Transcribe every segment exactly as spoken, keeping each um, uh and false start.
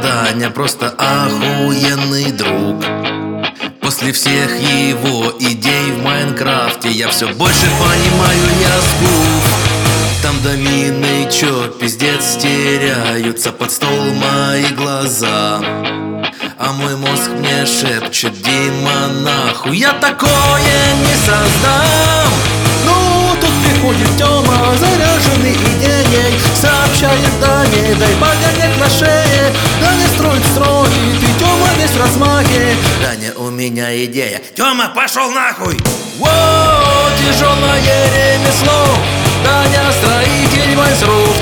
Даня просто охуенный друг. После всех его идей в Майнкрафте я все больше понимаю язгу. Там домины, чё, пиздец, теряются под стол мои глаза. А мой мозг мне шепчет: Дима, нахуй, я такое не создам. Ну, тут приходит Тёма, заряженный идеей, сообщает Дане: дай погонять на шее. Даня строит, строит, и Тёма весь в размахе. Даня, у меня идея. Тёма, пошел нахуй! Воу, тяжелое ремесло, Даня строитель Майнкрафт.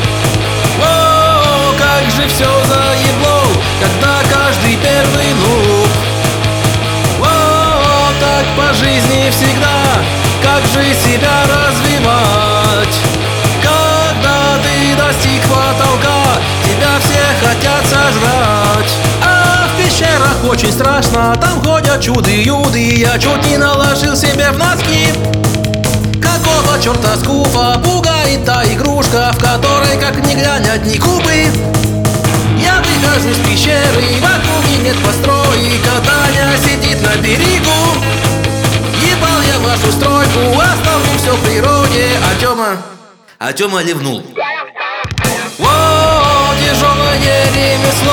Воу, как же все заебло, когда каждый первый нуб. Воу, так по жизни всегда, как же себя развивать? Когда ты достиг потолка, тебя все хотят сожрать. А в пещерах очень страшно, там ходят чуды-юды. Я чуть не наложил себе в носки. Какого черта скуфа пугает та игрушка, в которой, как ни глянь, одни кубы? Я выхожу из пещеры, в округе нет построек, а Даня сидит на берегу. Ебал я вашу стройку, оставлю все в природе. А Тёма... А Тёма ливнул. Воу, тяжелое ремесло,